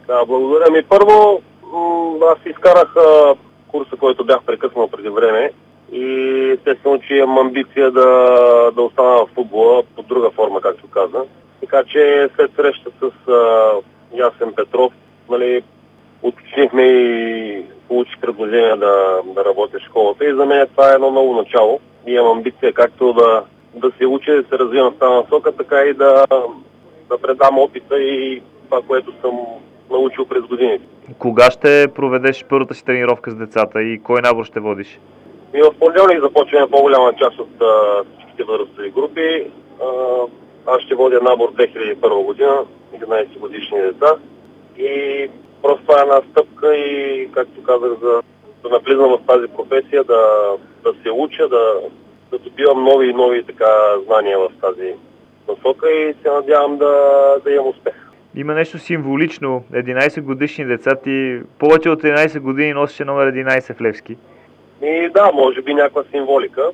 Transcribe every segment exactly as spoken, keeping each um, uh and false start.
Да, благодаря ми. Първо, аз изкарах а, курса, който бях прекъснал преди време и естествено, че имам амбиция да, да остана в футбола под друга форма, както каза. Така че след среща с а, Ясен Петров, нали, уточнихме и получих предложение да, да работя в школата и за мен това е едно ново начало. И имам амбиция както да, да се уча, да се развивам в тази насока, така и да, да предам опита и това, което съм научил през годините. Кога ще проведеш първата си тренировка с децата и кой набор ще водиш? И в понеделник започваме по-голяма част от а, всичките възрастови групи. А, аз ще водя набор две хиляди и първа година, единайсет годишни деца. И просто това е една стъпка и, както казах, за да навлизам в тази професия, да, да се уча, да, да добивам нови и нови така знания в тази насока и се надявам да, да имам успех. Има нещо символично. единайсет годишни деца, ти повече от единайсет години носеше номер единайсет в Левски. И да, може би някаква символика.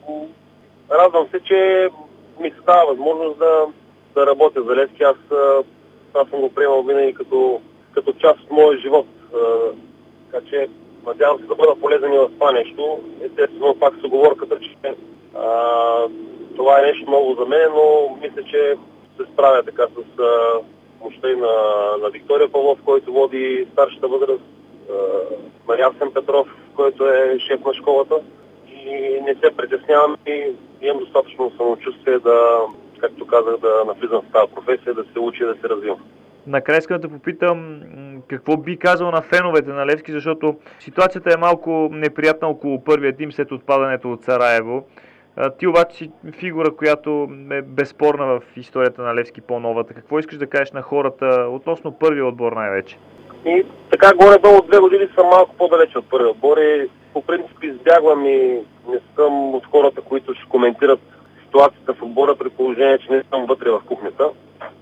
Радвам се, че ми се дава възможност да, да работя за Левски. Аз, аз съм го приемал винаги като, като част от моя живот. Така че надявам се да бъда полезен и в това нещо. Естествено, пак с оговорката, че а, това е нещо ново за мен, но мисля, че се справя така с а, мощта и на, на Виктория Павлов, който води старшата възраст, на Ясен Петров, който е шеф на школата. И не се притеснявам и имам достатъчно самочувствие да, както казах, да навлизам в тази професия, да се уча и да се развивам. Накрая искам да те попитам какво би казал на феновете на Левски, защото ситуацията е малко неприятна около първия тим след отпадането от Сараево. Ти обаче си фигура, която е безспорна в историята на Левски, по-новата. Какво искаш да кажеш на хората относно първия отбор най-вече? И така горе-долу две години съм малко по-далече от първия отбор и по принцип избягвам и не съм от хората, които ще коментират ситуацията в отбора при положение, че не съм вътре в кухнята.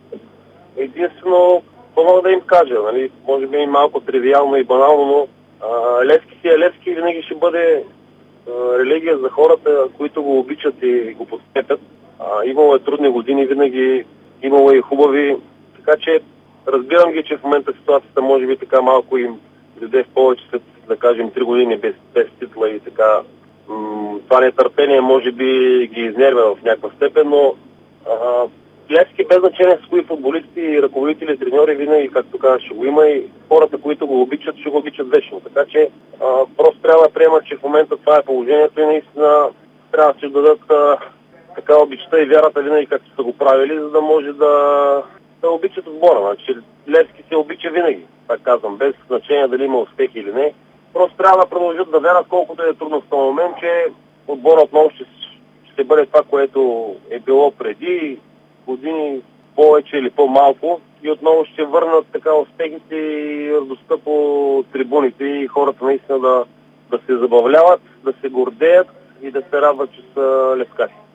Единствено, това мога да им кажа, нали? Може би малко тривиално и банално, но а, Левски си е Левски и винаги ще бъде а, религия за хората, които го обичат и го подкрепят. Имало е трудни години, винаги имало и хубави, така че разбирам ги, че в момента ситуацията може би така малко им дойде в повече след, да кажем, три години без, без титла и така. М- това нетърпение може би ги изнервя в някаква степен, но а, Левски без значение с кои футболисти, ръководители, треньори, винаги, както казах, ще го има и хората, които го обичат, ще го обичат вечно. Така че а, просто трябва да приемат, че в момента това е положението и наистина трябва да се дадат а, така обичта и вярата винаги, както са го правили, за да може да да обичат отбора. Значи, Левски се обича винаги, так казвам, без значение дали има успех или не. Просто трябва да продължат да вярват, колкото е трудно в този момент, че отбора отново ще, ще бъде това, което е било преди години, повече или по-малко, и отново ще върнат така успехите и радостта по трибуните и хората наистина да, да се забавляват, да се гордеят и да се радват, че са левскари.